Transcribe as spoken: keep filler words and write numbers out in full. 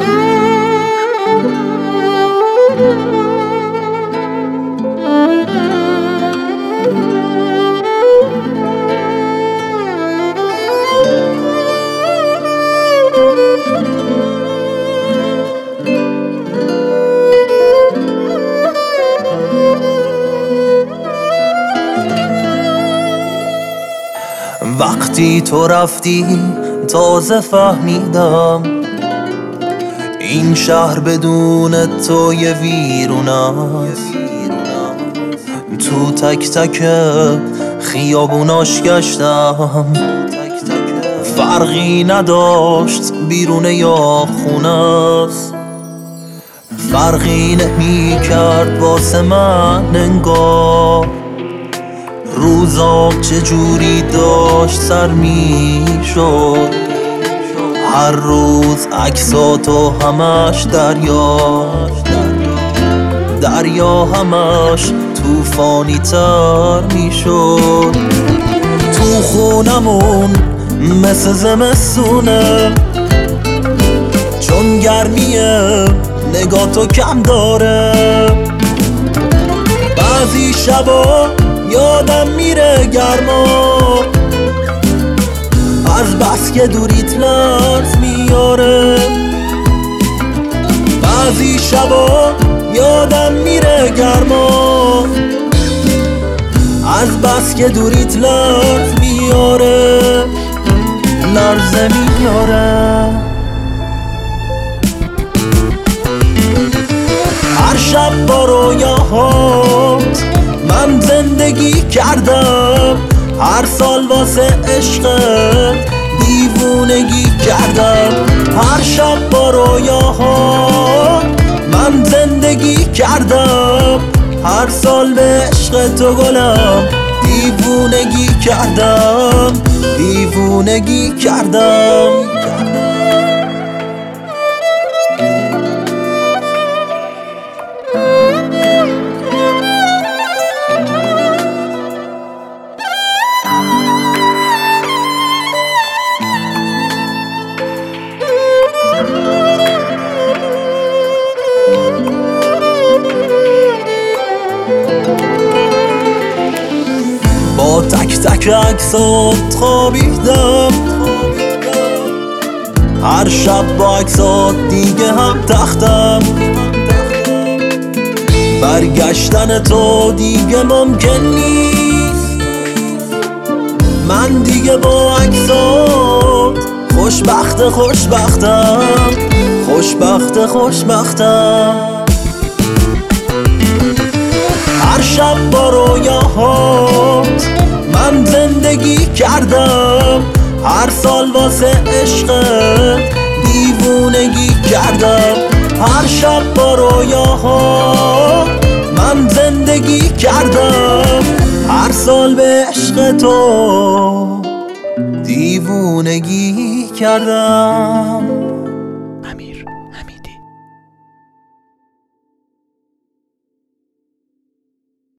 وقتی تو رفتی تازه فهمیدم این شهر بدون تو یه ویرون است. تو تک تک خیابوناش گشتم، فرقی نداشت بیرونه یا خونه است. فرقی نمی کرد واسه من انگار روزا چجوری داشت سر می شد. هر روز عکساتو همش دریا، دریا همش توفانی تر می شد. تو خونمون مثل زمستونه، چون گرمیه نگاه تو کم داره. بعضی شبا یادم میره گرما، از بس که دوریت لرز میاره. بعضی شبا یادم میره گرما، از بس که دوریت لرز میاره، لرزه میاره. هر شب با رویاهات من زندگی کردم، هر سال واسه عشقت دیوونگی کردم. هر شب با رویاهات من زندگی کردم، هر سال به عشق تو گلم دیوونگی کردم، دیوونگی کردم. با تک تک عکسات خوابیدم، هر شب با عکسات دیگه هم تختم. برگشتن تو دیگه ممکن نیست، من دیگه با عکسات خوشبخت خوشبختم، خوشبخت خوشبختم. هر شب با رویاهات من زندگی کردم، هر سال واسه عشقت دیوونگی کردم. هر شب با رویاهات من زندگی کردم، هر سال به عشق تو دیوونگی کردم.